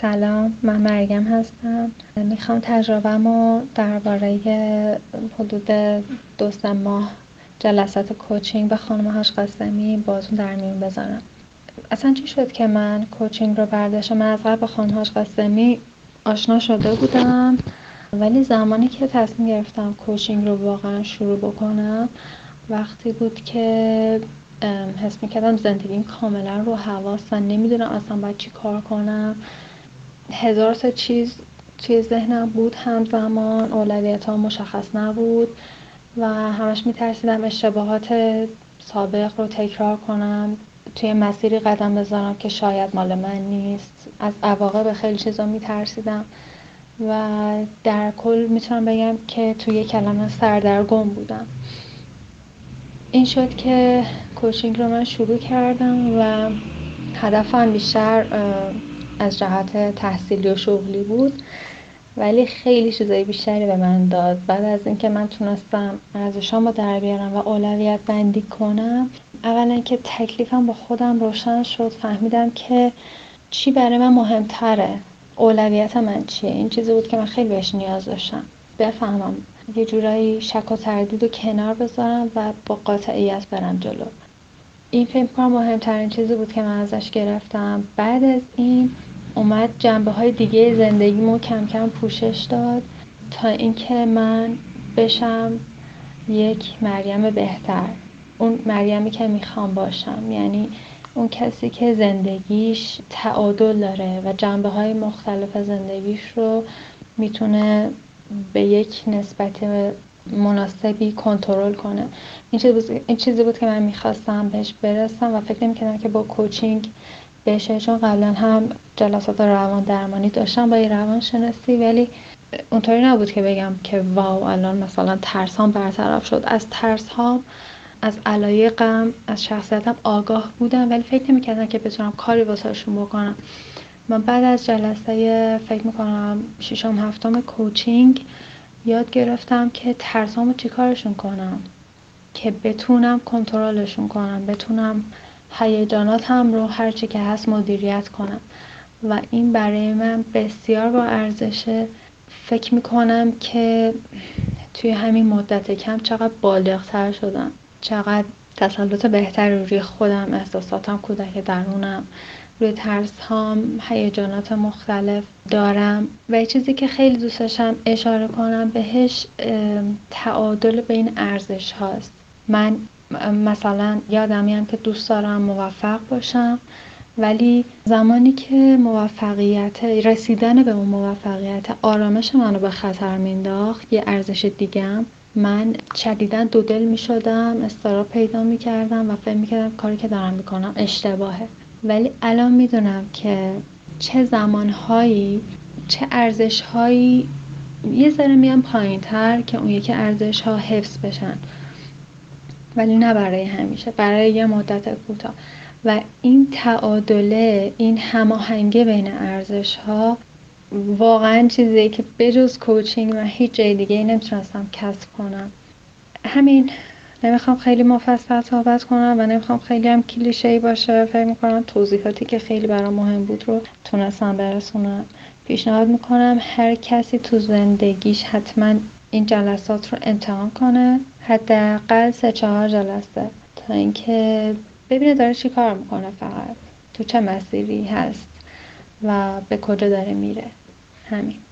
سلام، من مریم هستم. میخوام تجربه‌مو درباره حدود 2 ماه جلسات کوچینگ به خانم هاش قاسمی باتون در میون بذارم. اصلا چی شد که من کوچینگ رو برداشتم؟ من از قبل با خانم هاش قاسمی آشنا شده بودم، ولی زمانی که تصمیم گرفتم کوچینگ رو واقعا شروع بکنم وقتی بود که حس میکردم زندگیم کاملا رو حواس و نمیدونم اصلا باید چی کار کنم. هزار تا چیز توی ذهنم بود همزمان، اولویت‌ها مشخص نبود و همش میترسیدم اشتباهات سابق رو تکرار کنم، توی مسیری قدم بذارم که شاید مال من نیست. از عواقب خیلی چیزا میترسیدم و در کل میتونم بگم که توی کلمه سردرگم بودم. این شد که کوچینگ رو من شروع کردم و هدفم بیشتر از جهت تحصیلی و شغلی بود، ولی خیلی چیزای بیشتری به من داد. بعد از اینکه من تونستم ارزشامو در بیارم و اولویت بندی کنم، اولا که تکلیفم با خودم روشن شد، فهمیدم که چی برای من مهمتره، اولویت من چیه. این چیزی بود که من خیلی بهش نیاز داشتم، بفهمم یه جورایی شک و تردید رو کنار بذارم و با قاطعیت برم جلو. این فکر کنم مهمترین چیزی بود که من ازش گرفتم. بعد از این اومد جنبه‌های دیگه زندگیمو کم کم پوشش داد تا اینکه من بشم یک مریم بهتر، اون مریمی که میخوام باشم، یعنی اون کسی که زندگیش تعادل داره و جنبه‌های مختلف زندگیش رو میتونه به یک نسبت مناسبی کنترل کنه. این چیزی بود که من میخواستم بهش برسم و فکر نمی‌کردم که با کوچینگ بشه، چون قبلا هم جلسات روان درمانی داشتم با روان شناسی، ولی اونطوری نبود که بگم که واو الان مثلا ترسام برطرف شد. از ترسام، از علایقم، از شخصیتم آگاه بودم، ولی فکر نمی‌کردم که بتونم کاری واسهشون بکنم. من بعد از جلسه فکر میکنم 6-7 کوچینگ یاد گرفتم که ترسامو چی کارشون کنم که بتونم کنترلشون کنم، بتونم هیجاناتم رو هرچی که هست مدیریت کنم و این برای من بسیار با ارزشه. فکر میکنم که توی همین مدت کم چقدر بالغ‌تر شدم، چقدر تسلط بهتری روی خودم، احساساتم، کودک درونم، روی ترس‌هام، هیجانات مختلف دارم. و یه چیزی که خیلی دوست داشتم اشاره کنم بهش تعادل بین ارزش هاست. من مثلا یه آدمیم که دوست دارم موفق باشم، ولی زمانی که رسیدن به اون موفقیت آرامش منو به خطر مینداخت، یه ارزش دیگم، من شدیداً دودل میشدم، اضطراب پیدا میکردم و فکر میکردم کاری که دارم میکنم اشتباهه. ولی الان میدونم که چه زمانهایی، چه ارزشهایی یه ذره میان پایین تر که اون یکی ارزشها حفظ بشن، ولی نه برای همیشه، برای یه مدت کوتاه. و این تعادله، این هماهنگی بین ارزش‌ها واقعا چیزیه که بجز کوچینگ من هیچ جای دیگه نمیتونستم کسب کنم. همین. نمیخوام خیلی مفصل صحبت کنم و نمیخوام خیلی هم کلیشه‌ای باشه. فکر میکنم توضیحاتی که خیلی برام مهم بود رو تونستم برسونم. پیشنهاد میکنم هر کسی تو زندگیش حتما این جلسات رو امتحان کنه، حداقل 3-4 جلسه، تا اینکه ببینه داره چی کار میکنه، فقط تو چه مسیری هست و به کجا داره میره. همین.